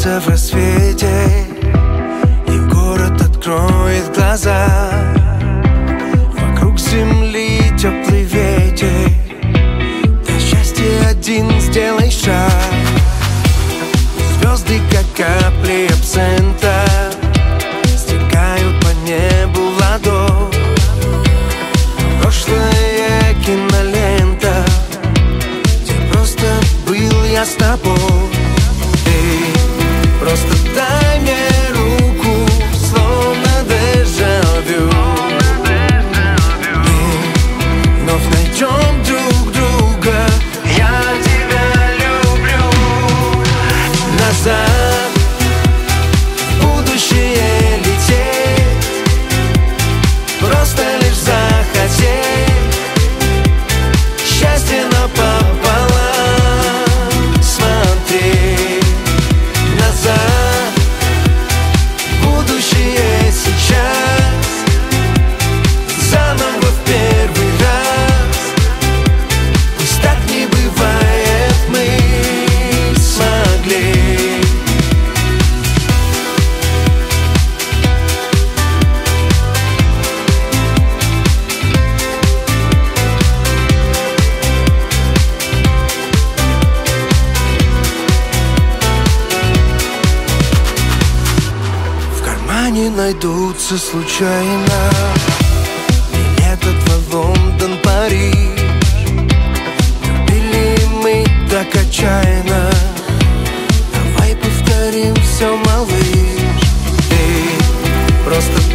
солнце в рассвете, и город откроет глаза. Вокруг земли теплый ветер, до счастья один сделай шаг. Звезды, как капли абсента, стекают по небу в ладонь. Прошлая кинолента, где просто был я с тобой. Ты просто дай мне руку, словно дежавю. Мы вновь найдем друг друга. Я тебя люблю. Назад в будущее лететь, просто лишь захотеть. Счастье напополам смотреть. Назад в будущее сейчас, заново в первый раз. Пусть так не бывает, мы смогли. В кармане найдутся случайно билеты в Лондон, Париж. Любили мы так отчаянно, давай повторим все, малыш. Ты просто